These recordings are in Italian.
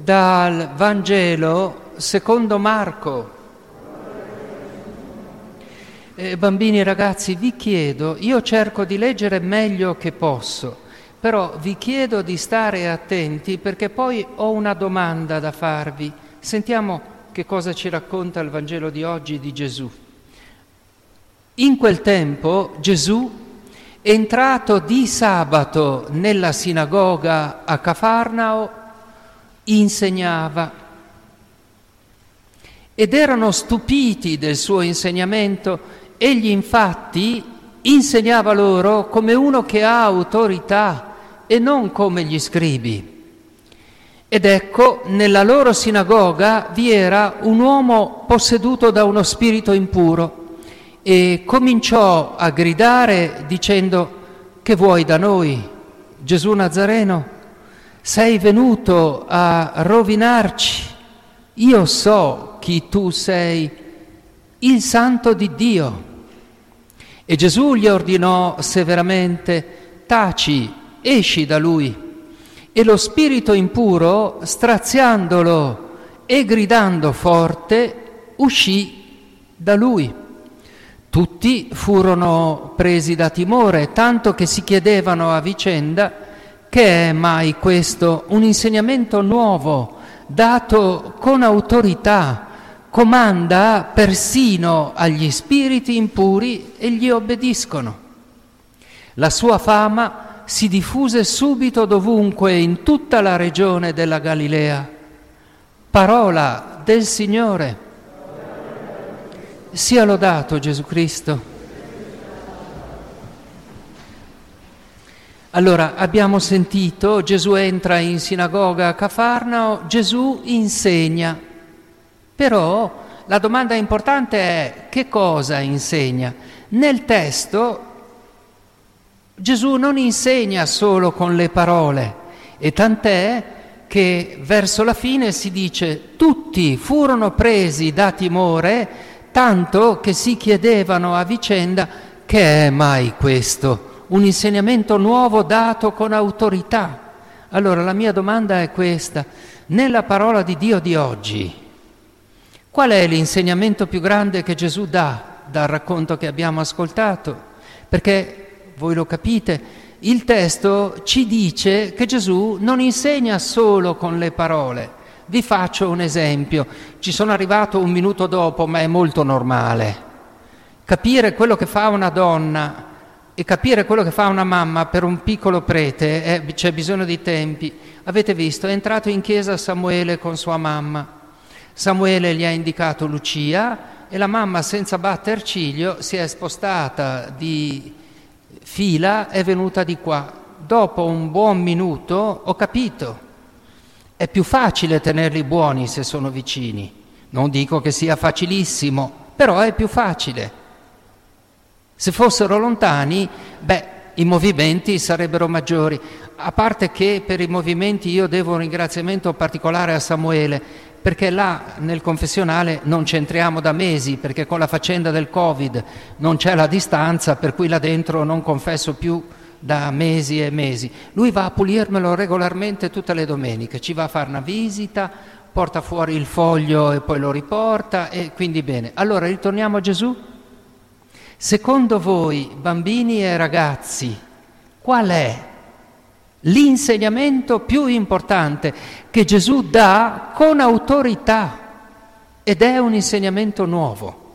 Dal Vangelo secondo Marco. Bambini e ragazzi, vi chiedo, io cerco di leggere meglio che posso, però vi chiedo di stare attenti perché poi ho una domanda da farvi. Sentiamo che cosa ci racconta il Vangelo di oggi di Gesù. In quel tempo Gesù, entrato di sabato nella sinagoga a Cafarnao, insegnava ed erano stupiti del suo insegnamento. Egli infatti insegnava loro come uno che ha autorità e non come gli scribi. Ed ecco, nella loro sinagoga vi era un uomo posseduto da uno spirito impuro e cominciò a gridare dicendo: che vuoi da noi, Gesù Nazareno? Sei venuto a rovinarci? Io so chi tu sei, il Santo di Dio. E Gesù gli ordinò severamente: taci, esci da lui. E lo spirito impuro, straziandolo e gridando forte, uscì da lui. Tutti furono presi da timore, tanto che si chiedevano a vicenda: che è mai questo? Un insegnamento nuovo, dato con autorità, comanda persino agli spiriti impuri e gli obbediscono. La sua fama si diffuse subito dovunque in tutta la regione della Galilea. Parola del Signore. Sia lodato Gesù Cristo. Allora, abbiamo sentito, Gesù entra in sinagoga a Cafarnao, Gesù insegna. Però la domanda importante è: che cosa insegna? Nel testo Gesù non insegna solo con le parole, e tant'è che verso la fine si dice: tutti furono presi da timore, tanto che si chiedevano a vicenda: che è mai questo? Un insegnamento nuovo dato con autorità. Allora la mia domanda è questa: nella parola di Dio di oggi, qual è l'insegnamento più grande che Gesù dà dal racconto che abbiamo ascoltato? Perché, voi lo capite, il testo ci dice che Gesù non insegna solo con le parole. Vi faccio un esempio. Ci sono arrivato un minuto dopo, ma è molto normale. Capire quello che fa una donna e capire quello che fa una mamma per un piccolo prete, c'è bisogno di tempi. Avete visto, è entrato in chiesa Samuele con sua mamma. Samuele gli ha indicato Lucia e la mamma, senza batter ciglio, si è spostata di fila, è venuta di qua. Dopo un buon minuto ho capito. È più facile tenerli buoni se sono vicini. Non dico che sia facilissimo, però è più facile. Se fossero lontani, i movimenti sarebbero maggiori. A parte che per i movimenti io devo un ringraziamento particolare a Samuele, perché là nel confessionale non c'entriamo da mesi, perché con la faccenda del Covid non c'è la distanza, per cui là dentro non confesso più da mesi e mesi. Lui va a pulirmelo regolarmente tutte le domeniche, ci va a fare una visita, porta fuori il foglio e poi lo riporta, e quindi bene. Allora ritorniamo a Gesù. Secondo voi, bambini e ragazzi, qual è l'insegnamento più importante che Gesù dà con autorità, ed è un insegnamento nuovo?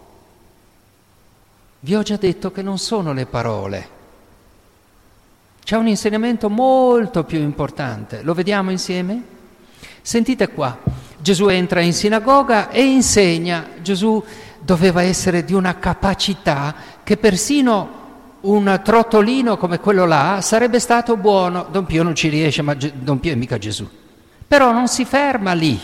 Vi ho già detto che non sono le parole. C'è un insegnamento molto più importante. Lo vediamo insieme? Sentite qua. Gesù entra in sinagoga e insegna. Gesù doveva essere di una capacità che persino un trottolino come quello là sarebbe stato buono. Don Pio non ci riesce, ma Don Pio è mica Gesù. Però non si ferma lì.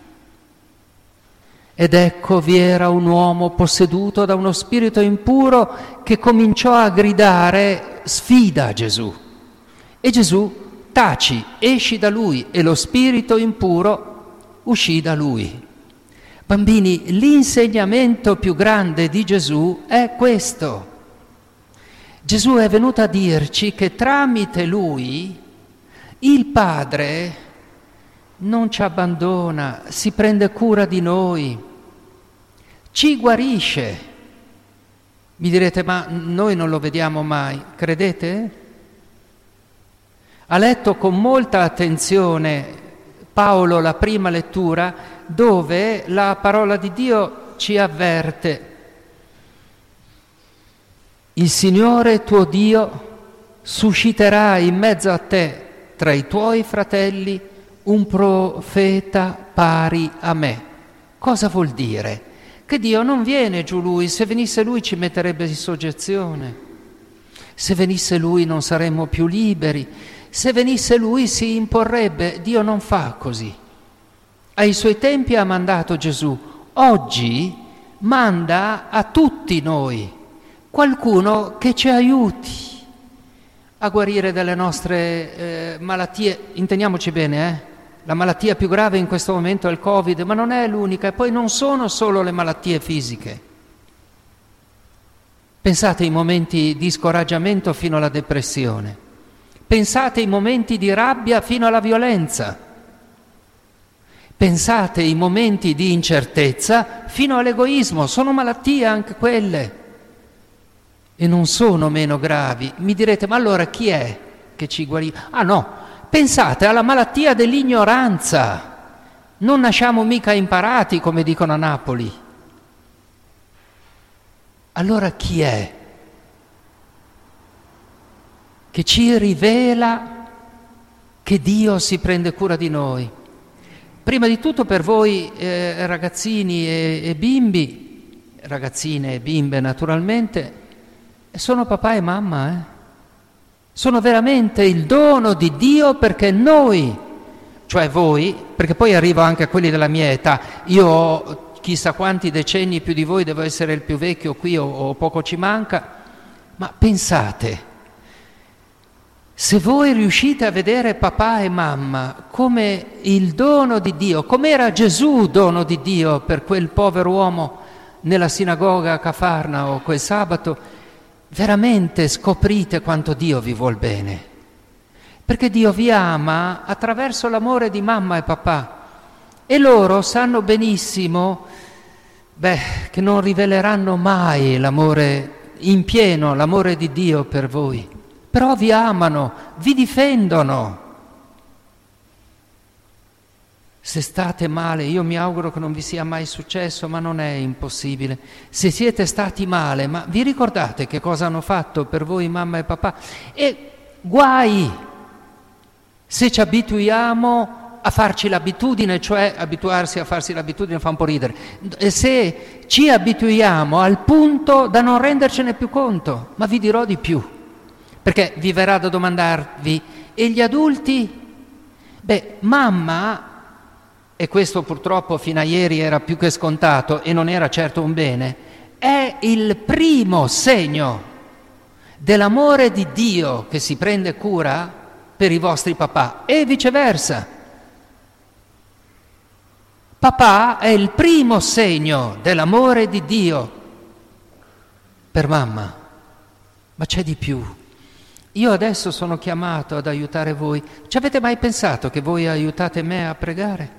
Ed ecco, vi era un uomo posseduto da uno spirito impuro che cominciò a gridare sfida a Gesù. E Gesù: taci, esci da lui. E lo spirito impuro uscì da lui. Bambini, l'insegnamento più grande di Gesù è questo. Gesù è venuto a dirci che tramite lui il Padre non ci abbandona, si prende cura di noi, ci guarisce. Mi direte, ma noi non lo vediamo mai, credete? Ha letto con molta attenzione Paolo la prima lettura, dove la parola di Dio ci avverte: il Signore tuo Dio susciterà in mezzo a te, tra i tuoi fratelli, un profeta pari a me. Cosa vuol dire? Che Dio non viene giù lui, se venisse lui ci metterebbe in soggezione, se venisse lui non saremmo più liberi, se venisse lui si imporrebbe. Dio non fa così. Ai suoi tempi ha mandato Gesù, oggi manda a tutti noi qualcuno che ci aiuti a guarire dalle nostre malattie. Intendiamoci bene, la malattia più grave in questo momento è il Covid, ma non è l'unica, e poi non sono solo le malattie fisiche. Pensate ai momenti di scoraggiamento fino alla depressione, pensate ai momenti di rabbia fino alla violenza, pensate ai momenti di incertezza fino all'egoismo. Sono malattie anche quelle e non sono meno gravi. Mi direte, ma allora chi è che ci guarisce? Ah no, pensate alla malattia dell'ignoranza. Non nasciamo mica imparati, come dicono a Napoli. Allora chi è che ci rivela che Dio si prende cura di noi? Prima di tutto per voi ragazzini e bimbi, ragazzine e bimbe naturalmente, sono papà e mamma, Sono veramente il dono di Dio, perché noi, cioè voi, perché poi arrivo anche a quelli della mia età, io ho chissà quanti decenni più di voi, devo essere il più vecchio qui o poco ci manca, ma pensate, se voi riuscite a vedere papà e mamma come il dono di Dio, come era Gesù dono di Dio per quel povero uomo nella sinagoga a Cafarnao quel sabato, veramente scoprite quanto Dio vi vuol bene, perché Dio vi ama attraverso l'amore di mamma e papà, e loro sanno benissimo che non riveleranno mai l'amore in pieno, l'amore di Dio per voi, però vi amano, vi difendono. Se state male, io mi auguro che non vi sia mai successo, ma non è impossibile. Se siete stati male, ma vi ricordate che cosa hanno fatto per voi mamma e papà? E guai se ci abituiamo a farci l'abitudine, cioè abituarsi a farsi l'abitudine fa un po' ridere, e se ci abituiamo al punto da non rendercene più conto. Ma vi dirò di più, perché vi verrà da domandarvi, e gli adulti? Mamma, e questo purtroppo fino a ieri era più che scontato e non era certo un bene, è il primo segno dell'amore di Dio che si prende cura per i vostri papà, e viceversa. Papà è il primo segno dell'amore di Dio per mamma, ma c'è di più. Io adesso sono chiamato ad aiutare voi. Ci avete mai pensato che voi aiutate me a pregare?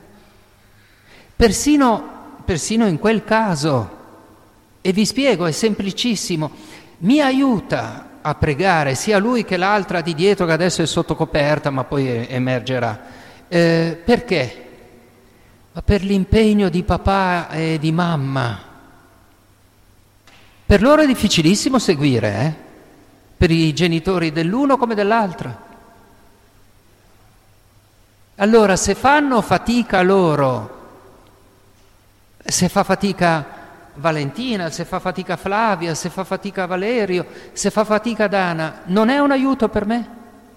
Persino in quel caso, e vi spiego, è semplicissimo, mi aiuta a pregare sia lui che l'altra di dietro, che adesso è sotto coperta ma poi emergerà. Perché? Ma per l'impegno di papà e di mamma. Per loro è difficilissimo seguire, per i genitori dell'uno come dell'altra. Allora, se fanno fatica loro, se fa fatica Valentina, se fa fatica Flavia, se fa fatica Valerio, se fa fatica Dana, non è un aiuto per me?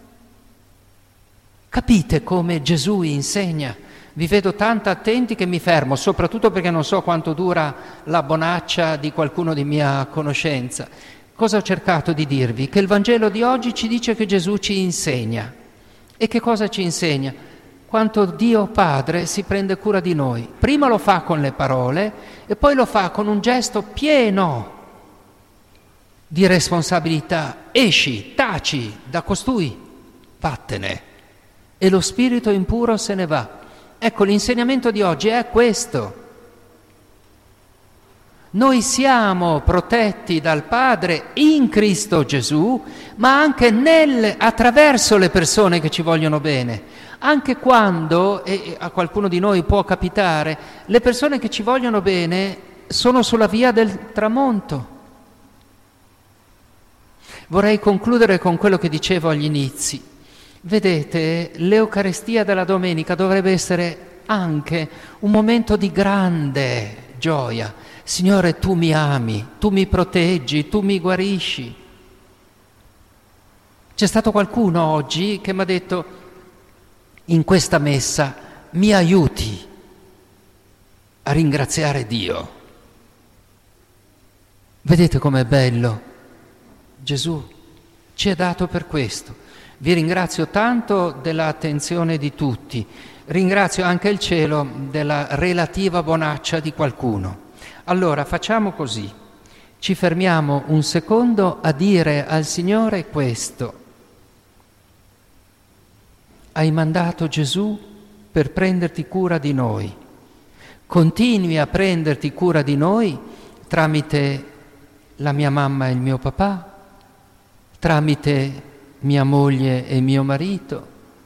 Capite come Gesù insegna? Vi vedo tanto attenti che mi fermo, soprattutto perché non so quanto dura la bonaccia di qualcuno di mia conoscenza. Cosa ho cercato di dirvi? Che il Vangelo di oggi ci dice che Gesù ci insegna. E che cosa ci insegna? Quanto Dio Padre si prende cura di noi. Prima lo fa con le parole e poi lo fa con un gesto pieno di responsabilità. Esci, taci da costui, vattene. E lo spirito impuro se ne va. Ecco, l'insegnamento di oggi è questo. Noi siamo protetti dal Padre in Cristo Gesù, ma anche attraverso le persone che ci vogliono bene. Anche quando, e a qualcuno di noi può capitare, le persone che ci vogliono bene sono sulla via del tramonto. Vorrei concludere con quello che dicevo agli inizi. Vedete, l'Eucaristia della domenica dovrebbe essere anche un momento di grande gioia. Signore, tu mi ami, tu mi proteggi, tu mi guarisci. C'è stato qualcuno oggi che mi ha detto, in questa messa mi aiuti a ringraziare Dio. Vedete com'è bello? Gesù ci è dato per questo. Vi ringrazio tanto dell'attenzione di tutti, ringrazio anche il cielo della relativa bonaccia di qualcuno. Allora facciamo così, ci fermiamo un secondo a dire al Signore questo. Hai mandato Gesù per prenderti cura di noi, continui a prenderti cura di noi tramite la mia mamma e il mio papà, tramite mia moglie e mio marito.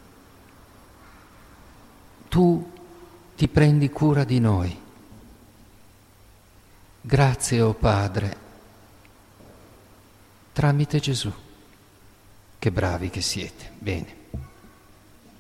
Tu ti prendi cura di noi. Grazie, o Padre, tramite Gesù. Che bravi che siete. Bene.